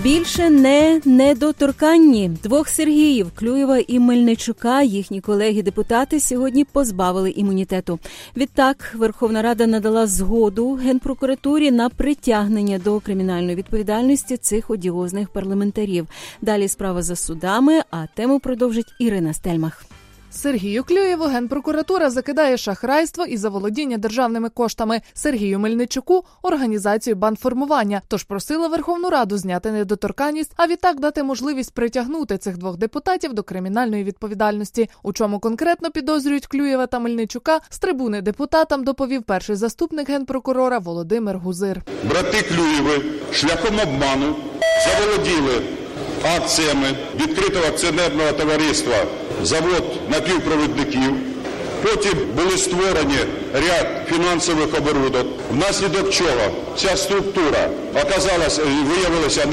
Більше не недоторканні. Двох Сергіїв, Клюєва і Мельничука, їхні колеги-депутати, сьогодні позбавили імунітету. Відтак, Верховна Рада надала згоду Генпрокуратурі на притягнення до кримінальної відповідальності цих одіозних парламентарів. Далі справа за судами, а тему продовжить Ірина Стельмах. Сергію Клюєву Генпрокуратура закидає шахрайство і заволодіння державними коштами. Сергію Мельничуку – організацію бандформування. Тож просила Верховну Раду зняти недоторканність, а відтак дати можливість притягнути цих двох депутатів до кримінальної відповідальності. У чому конкретно підозрюють Клюєва та Мельничука, з трибуни депутатам доповів перший заступник Генпрокурора Володимир Гузир. Брати Клюєви шляхом обману заволоділи акціями відкритого акціонерного товариства «Завод напівпровідників». Потім були створені ряд фінансових оборудок, внаслідок чого ця структура виявилася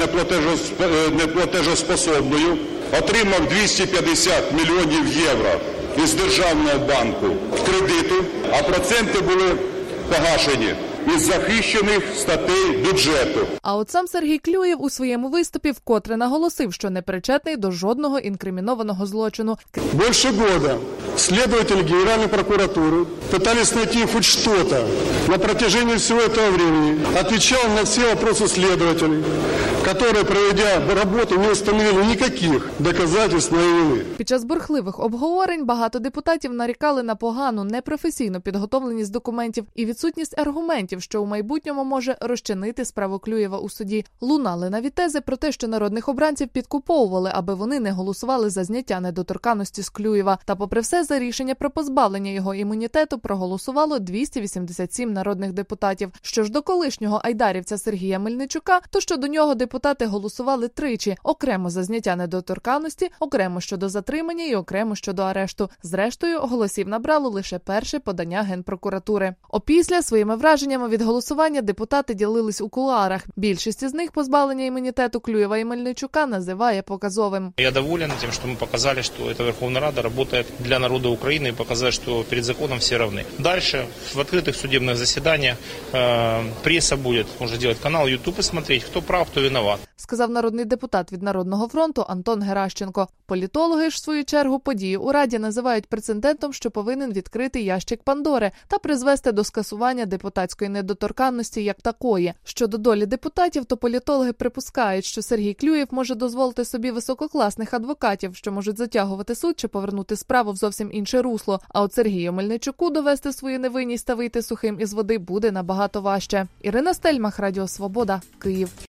неплатежоспособною, отримав 250 мільйонів євро із Державного банку кредиту, а проценти були погашені із захищених статей бюджету. А от сам Сергій Клюєв у своєму виступі вкотре наголосив, що не причетний до жодного інкримінованого злочину. Більше года слідователі Генеральної прокуратури пытались знайти хоч щось на протяжении всього цього времени. Отвечал на всі вопросы слідователів, які, проведя роботу, не встановили ніяких доказательств моєї вини. Під час бурхливих обговорень багато депутатів нарікали на погану, непрофесійну підготовленість документів і відсутність аргументів, що у майбутньому може розчинити справу Клюєва у суді. Лунали навіть тези про те, що народних обранців підкуповували, аби вони не голосували за зняття недоторканності з Клюєва. Та попри все, за рішення про позбавлення його імунітету проголосувало 287 народних депутатів. Що ж до колишнього айдарівця Сергія Мельничука, то щодо нього депутати голосували тричі. Окремо за зняття недоторканності, окремо щодо затримання і окремо щодо арешту. Зрештою, голосів набрало лише перше подання Генпрокуратури. Опісля своїми враженнями від голосування депутати ділились у кулуарах. Більшість із них позбавлення імунітету Клюєва і Мельничука називає показовим. Я доволен тим, що ми показали, що ця Верховна Рада працює для народу України і показує, що перед законом всі рівні. Далі в відкритих судебних засіданнях преса буде може робити канал YouTube і дивитися, хто прав, хто винуват. Сказав народний депутат від Народного фронту Антон Геращенко. Політологи ж, в свою чергу, події у Раді називають прецедентом, що повинен відкрити ящик Пандори та призвести до скасування депутатської недоторканності як такої. Щодо долі депутатів, то політологи припускають, що Сергій Клюєв може дозволити собі висококласних адвокатів, що можуть затягувати суд чи повернути справу в зовсім інше русло. А от Сергію Мельничуку довести свою невинність та вийти сухим із води буде набагато важче. Ірина Стельмах, Радіо Свобода, Київ.